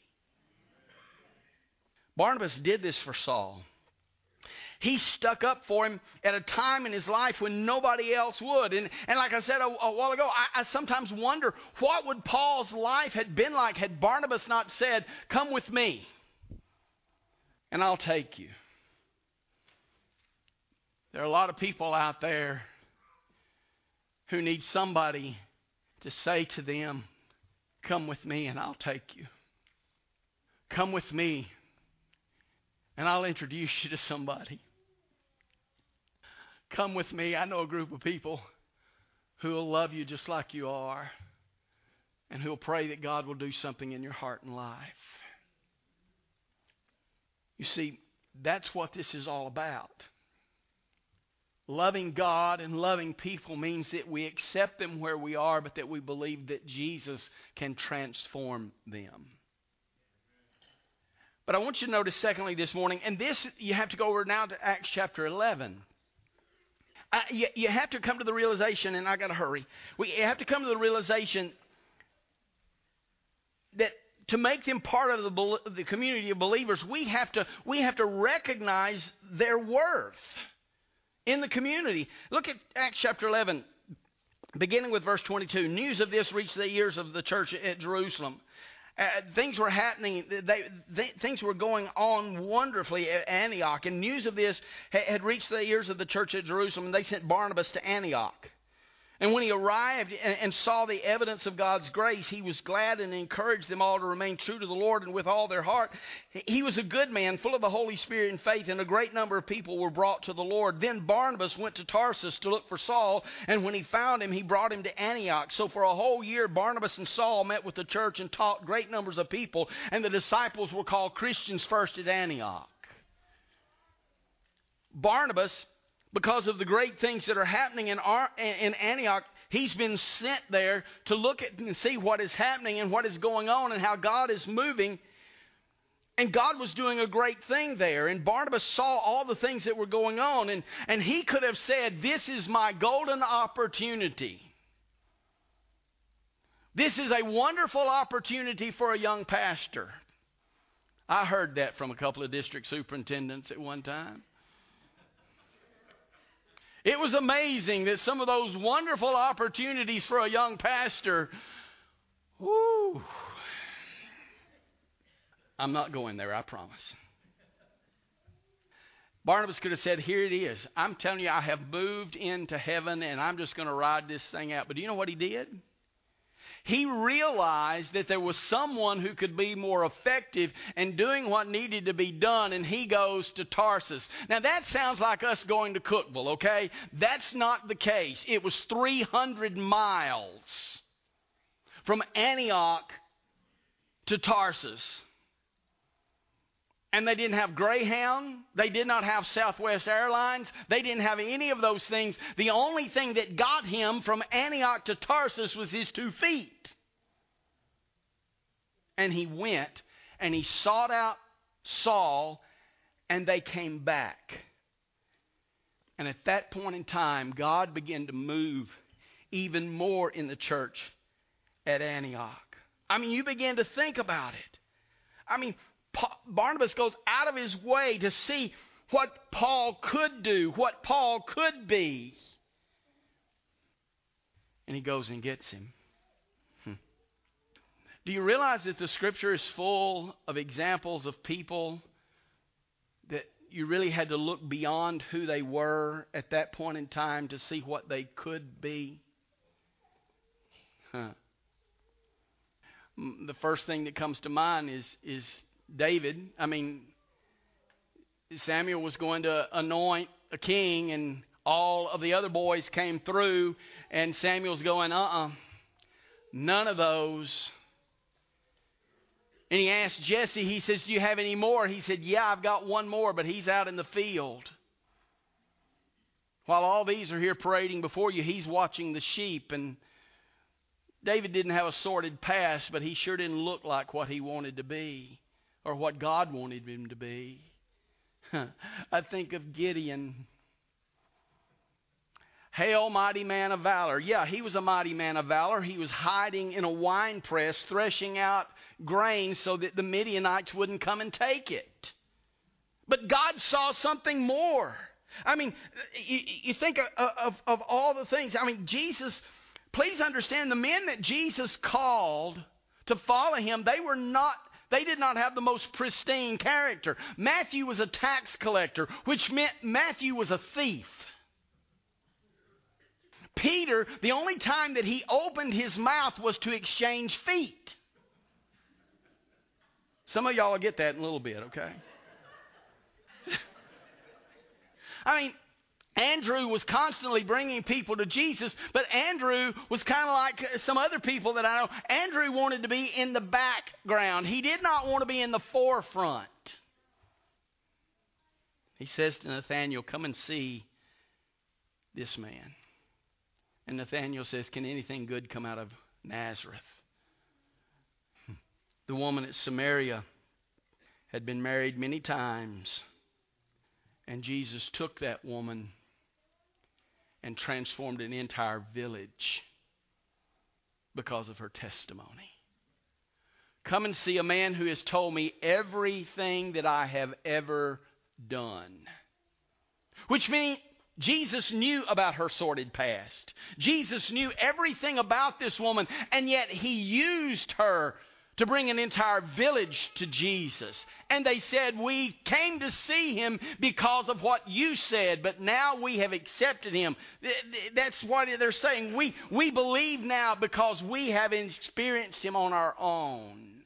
Barnabas did this for Saul. He stuck up for him at a time in his life when nobody else would. And like I said a while ago, I sometimes wonder what would Paul's life have been like had Barnabas not said, "Come with me, and I'll take you." There are a lot of people out there who need somebody to say to them, "Come with me, and I'll take you. Come with me, and I'll introduce you to somebody. Come with me. I know a group of people who will love you just like you are and who will pray that God will do something in your heart and life." You see, that's what this is all about. Loving God and loving people means that we accept them where we are, but that we believe that Jesus can transform them. But I want you to notice, secondly, this morning, and this you have to go over now to Acts chapter 11. You have to come to the realization, and I got to hurry. You have to come to the realization that to make them part of the community of believers, we have to recognize their worth in the community. Look at Acts chapter 11, beginning with verse 22. News of this reached the ears of the church at Jerusalem. Things were happening. Things were going on wonderfully at Antioch. And news of this had reached the ears of the church at Jerusalem, and they sent Barnabas to Antioch. And when he arrived and saw the evidence of God's grace, he was glad and encouraged them all to remain true to the Lord and with all their heart. He was a good man, full of the Holy Spirit and faith, and a great number of people were brought to the Lord. Then Barnabas went to Tarsus to look for Saul, and when he found him, he brought him to Antioch. So for a whole year, Barnabas and Saul met with the church and taught great numbers of people, and the disciples were called Christians first at Antioch. Barnabas, because of the great things that are happening in Antioch, he's been sent there to look at and see what is happening and what is going on and how God is moving. And God was doing a great thing there. And Barnabas saw all the things that were going on. And he could have said, this is my golden opportunity. This is a wonderful opportunity for a young pastor. I heard that from a couple of district superintendents at one time. It was amazing that some of those wonderful opportunities for a young pastor, whoo, I'm not going there, I promise. Barnabas could have said, here it is. I'm telling you, I have moved into heaven and I'm just going to ride this thing out. But do you know what he did? He realized that there was someone who could be more effective in doing what needed to be done, and he goes to Tarsus. Now, that sounds like us going to Cookeville, okay? That's not the case. It was 300 miles from Antioch to Tarsus. And they didn't have Greyhound. They did not have Southwest Airlines. They didn't have any of those things. The only thing that got him from Antioch to Tarsus was his 2 feet. And he went and he sought out Saul, and they came back. And at that point in time, God began to move even more in the church at Antioch. I mean, you begin to think about it. I mean, Barnabas goes out of his way to see what Paul could do, what Paul could be. And he goes and gets him. Do you realize that the Scripture is full of examples of people that you really had to look beyond who they were at that point in time to see what they could be? The first thing that comes to mind is David. I mean, Samuel was going to anoint a king, and all of the other boys came through, and Samuel's going, none of those. And he asked Jesse, he says, do you have any more? He said, yeah, I've got one more, but he's out in the field. While all these are here parading before you, he's watching the sheep. And David didn't have a sordid past, but he sure didn't look like what he wanted to be or what God wanted him to be. I think of Gideon. Hail, mighty man of valor. Yeah, he was a mighty man of valor. He was hiding in a wine press, threshing out grain so that the Midianites wouldn't come and take it. But God saw something more. I mean, you think of all the things. I mean, Jesus, please understand, the men that Jesus called to follow him, they did not have the most pristine character. Matthew was a tax collector, which meant Matthew was a thief. Peter, the only time that he opened his mouth was to exchange feet. Some of y'all will get that in a little bit, okay? I mean, Andrew was constantly bringing people to Jesus, but Andrew was kind of like some other people that I know. Andrew wanted to be in the background. He did not want to be in the forefront. He says to Nathanael, come and see this man. And Nathanael says, can anything good come out of Nazareth? The woman at Samaria had been married many times. And Jesus took that woman and transformed an entire village because of her testimony. Come and see a man who has told me everything that I have ever done. Which means Jesus knew about her sordid past. Jesus knew everything about this woman, and yet he used her to bring an entire village to Jesus. And they said, we came to see him because of what you said, but now we have accepted him. That's what they're saying. We believe now because we have experienced him on our own.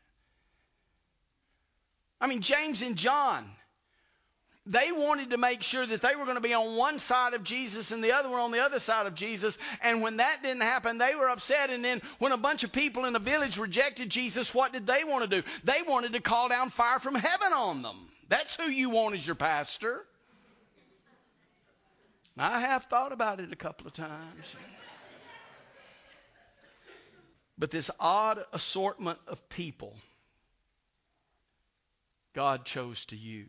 I mean, James and John, they wanted to make sure that they were going to be on one side of Jesus and the other were on the other side of Jesus. And when that didn't happen, they were upset. And then when a bunch of people in the village rejected Jesus, what did they want to do? They wanted to call down fire from heaven on them. That's who you want as your pastor. I have thought about it a couple of times. But this odd assortment of people God chose to use.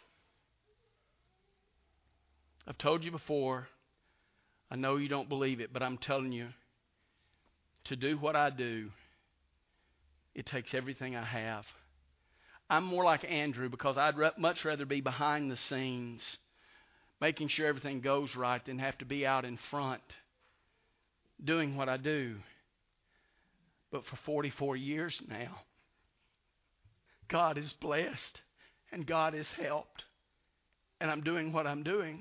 I've told you before, I know you don't believe it, but I'm telling you, to do what I do, it takes everything I have. I'm more like Andrew because I'd much rather be behind the scenes, making sure everything goes right, than have to be out in front doing what I do. But for 44 years now, God is blessed and God has helped. And I'm doing what I'm doing.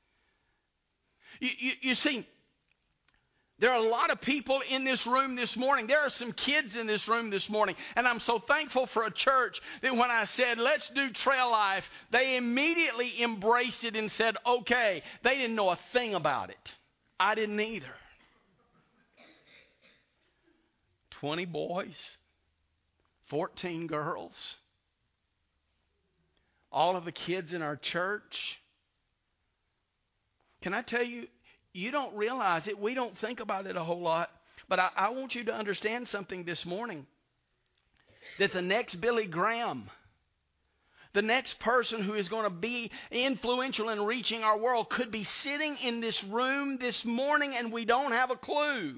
You see, there are a lot of people in this room this morning. There are some kids in this room this morning. And I'm so thankful for a church that when I said, let's do Trail Life, they immediately embraced it and said, okay. They didn't know a thing about it. I didn't either. 20 boys, 14 girls, all of the kids in our church. Can I tell you, you don't realize it. We don't think about it a whole lot. But I want you to understand something this morning. That the next Billy Graham, the next person who is going to be influential in reaching our world could be sitting in this room this morning and we don't have a clue.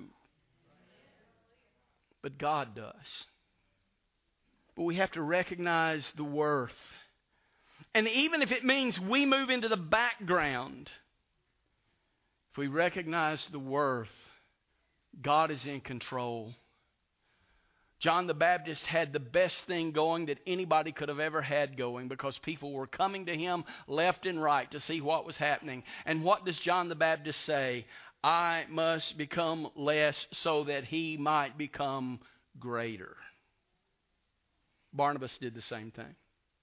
But God does. But we have to recognize the worth. And even if it means we move into the background, if we recognize the worth, God is in control. John the Baptist had the best thing going that anybody could have ever had going because people were coming to him left and right to see what was happening. And what does John the Baptist say? I must become less so that he might become greater. Barnabas did the same thing.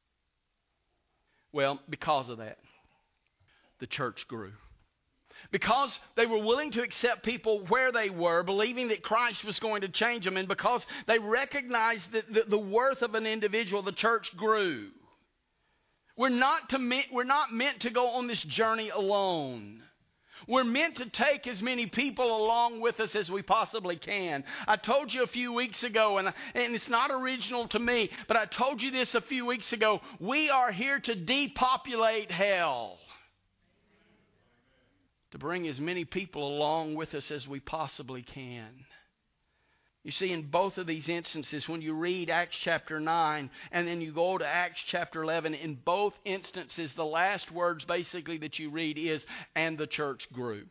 Well, because of that, the church grew. Because they were willing to accept people where they were, believing that Christ was going to change them, and because they recognized the worth of an individual, the church grew. We're not meant to go on this journey alone. We're meant to take as many people along with us as we possibly can. I told you a few weeks ago, and it's not original to me, but I told you this a few weeks ago. We are here to depopulate hell. To bring as many people along with us as we possibly can. You see, in both of these instances, when you read Acts chapter 9 and then you go to Acts chapter 11, in both instances, the last words basically that you read is, and the church grew.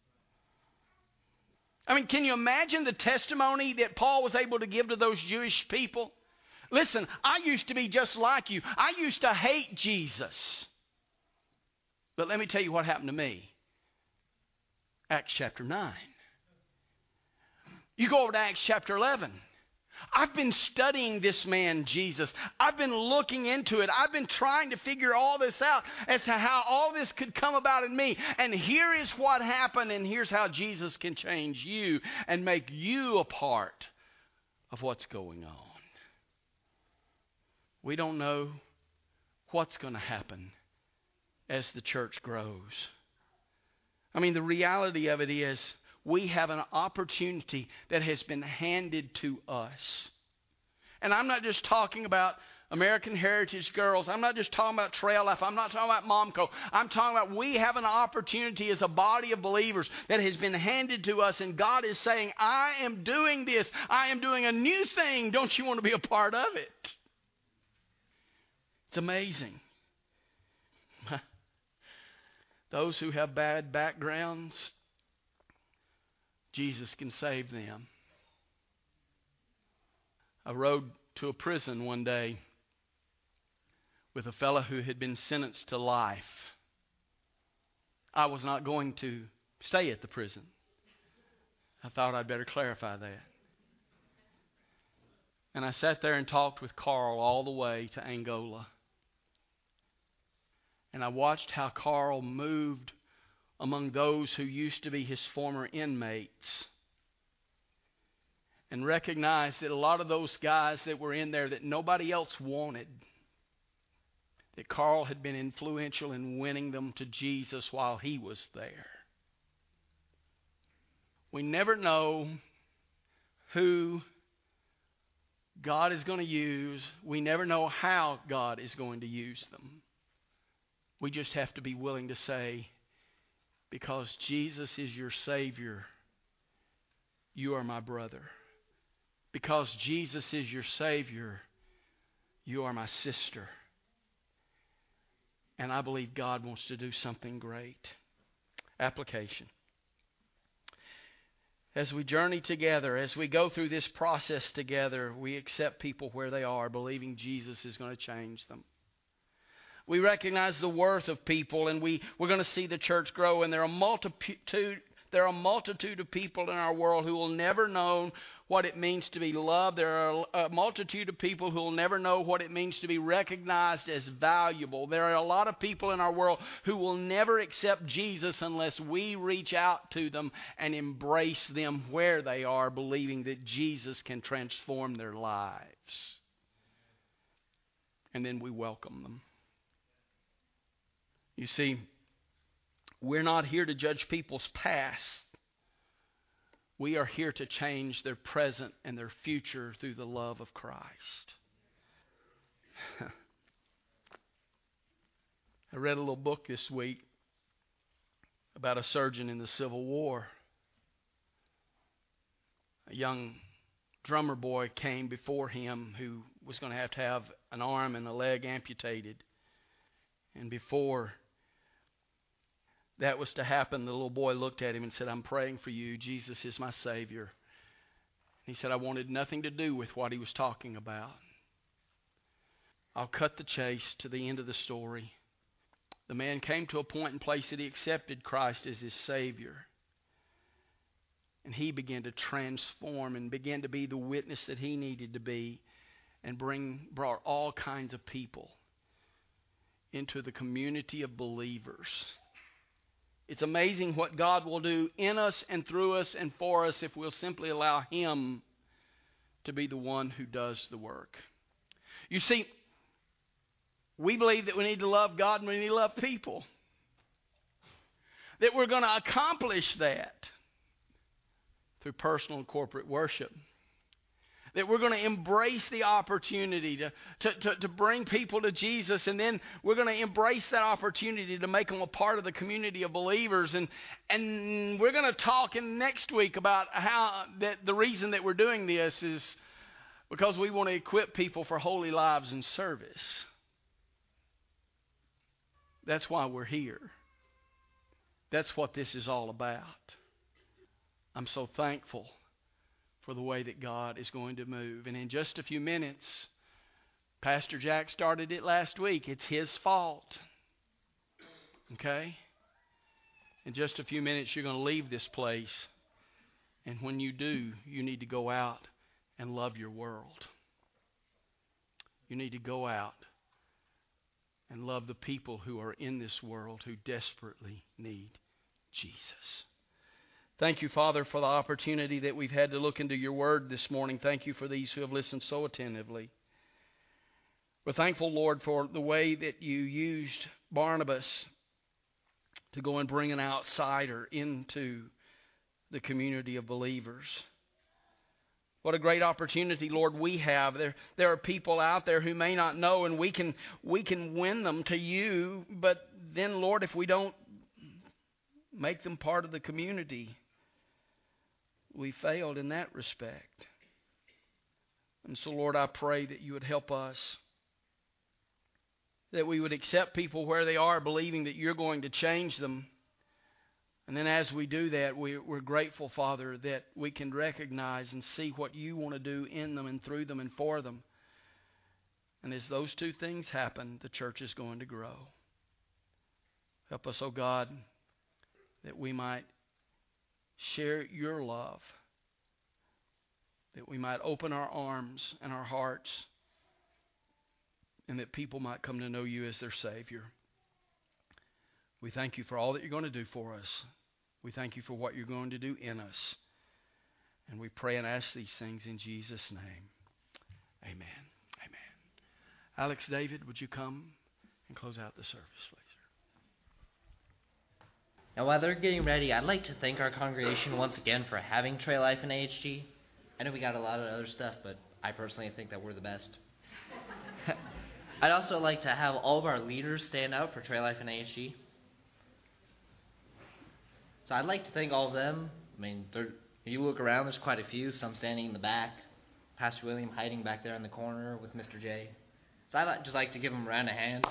I mean, can you imagine the testimony that Paul was able to give to those Jewish people? Listen, I used to be just like you. I used to hate Jesus. But let me tell you what happened to me. Acts chapter 9. You go over to Acts chapter 11. I've been studying this man, Jesus. I've been looking into it. I've been trying to figure all this out as to how all this could come about in me. And here is what happened, and here's how Jesus can change you and make you a part of what's going on. We don't know what's going to happen as the church grows. I mean, the reality of it is, we have an opportunity that has been handed to us. And I'm not just talking about American Heritage Girls. I'm not just talking about Trail Life. I'm not talking about Momco. I'm talking about we have an opportunity as a body of believers that has been handed to us. And God is saying, I am doing this. I am doing a new thing. Don't you want to be a part of it? It's amazing. Those who have bad backgrounds, Jesus can save them. I rode to a prison one day with a fellow who had been sentenced to life. I was not going to stay at the prison. I thought I'd better clarify that. And I sat there and talked with Carl all the way to Angola. And I watched how Carl moved among those who used to be his former inmates, and recognized that a lot of those guys that were in there that nobody else wanted, that Carl had been influential in winning them to Jesus while he was there. We never know who God is going to use. We never know how God is going to use them. We just have to be willing to say, because Jesus is your Savior, you are my brother. Because Jesus is your Savior, you are my sister. And I believe God wants to do something great. Application. As we journey together, as we go through this process together, we accept people where they are, believing Jesus is going to change them. We recognize the worth of people, and we're going to see the church grow. And there are a multitude of people in our world who will never know what it means to be loved. There are a multitude of people who will never know what it means to be recognized as valuable. There are a lot of people in our world who will never accept Jesus unless we reach out to them and embrace them where they are, believing that Jesus can transform their lives. And then we welcome them. You see, we're not here to judge people's past. We are here to change their present and their future through the love of Christ. I read a little book this week about a surgeon in the Civil War. A young drummer boy came before him who was going to have an arm and a leg amputated. And before that was to happen, the little boy looked at him and said, "I'm praying for you. Jesus is my Savior." He said, I wanted nothing to do with what he was talking about. I'll cut the chase to the end of the story. The man came to a point and place that he accepted Christ as his Savior. And he began to transform and began to be the witness that he needed to be, and brought all kinds of people into the community of believers. It's amazing what God will do in us and through us and for us if we'll simply allow Him to be the one who does the work. You see, we believe that we need to love God and we need to love people. That we're going to accomplish that through personal and corporate worship. That we're going to embrace the opportunity to bring people to Jesus, and then we're going to embrace that opportunity to make them a part of the community of believers. And we're going to talk in next week about how that the reason that we're doing this is because we want to equip people for holy lives and service. That's why we're here. That's what this is all about. I'm so thankful for the way that God is going to move. And in just a few minutes, Pastor Jack started it last week. It's his fault. Okay? In just a few minutes, you're going to leave this place. And when you do, you need to go out and love your world. You need to go out and love the people who are in this world who desperately need Jesus. Thank you, Father, for the opportunity that we've had to look into your word this morning. Thank you for these who have listened so attentively. We're thankful, Lord, for the way that you used Barnabas to go and bring an outsider into the community of believers. What a great opportunity, Lord, we have. There are people out there who may not know, and we can win them to you. But then, Lord, if we don't make them part of the community, we failed in that respect. And so, Lord, I pray that you would help us, that we would accept people where they are, believing that you're going to change them. And then as we do that, we're grateful, Father, that we can recognize and see what you want to do in them and through them and for them. And as those two things happen, the church is going to grow. Help us, oh God, that we might share your love, that we might open our arms and our hearts, and that people might come to know you as their Savior. We thank you for all that you're going to do for us. We thank you for what you're going to do in us. And we pray and ask these things in Jesus' name. Amen. Amen. Alex, David, would you come and close out the service, please? Now, while they're getting ready, I'd like to thank our congregation once again for having Trail Life and AHG. I know we got a lot of other stuff, but I personally think that we're the best. I'd also like to have all of our leaders stand out for Trail Life and AHG. So I'd like to thank all of them. I mean, if you look around, there's quite a few, some standing in the back. Pastor William hiding back there in the corner with Mr. J. So I'd just like to give them a round of hand.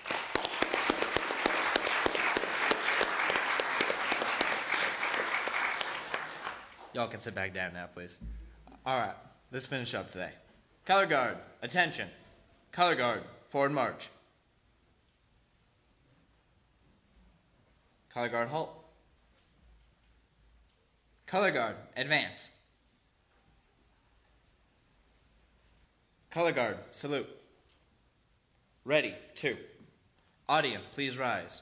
Y'all can sit back down now, please. All right, let's finish up today. Color guard, attention. Color guard, forward march. Color guard, halt. Color guard, advance. Color guard, salute. Ready, 2. Audience, please rise.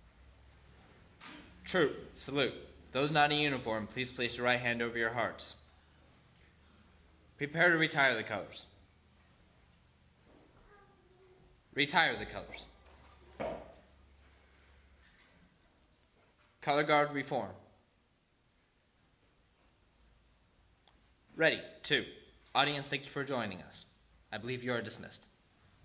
Troop, salute. Those not in uniform, please place your right hand over your hearts. Prepare to retire the colors. Retire the colors. Color guard, reform. Ready, 2. Audience, thank you for joining us. I believe you are dismissed.